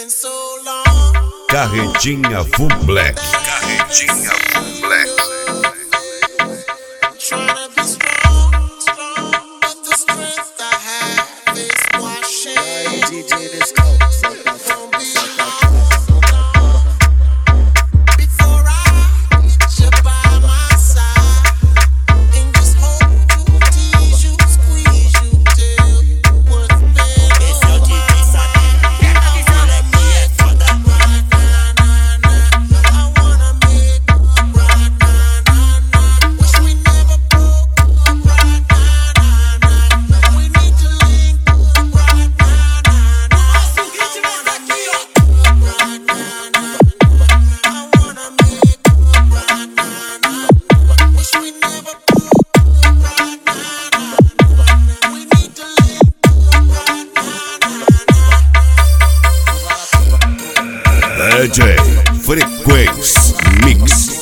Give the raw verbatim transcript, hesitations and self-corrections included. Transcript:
been so long. Carretinha Full Black. Carretinha Full Black. Trying to be strong, strong, but the strength I have is washing. D J this coat. Won't be long, long before I get you by my side and just hold you, tease you, squeeze you till you worth better. It's your D J Sunday. I wanna make up right now, nah, nah. I wanna make up right now, nah, nah. Wish we never broke up right now, nah, nah. We need to link up right now, nah, nah. I wanna make up right now, nah. I wanna make up right now, nah. Wish we never broke up right now, nah. We need to link up right now, nah, nah. D J Frequência Mix.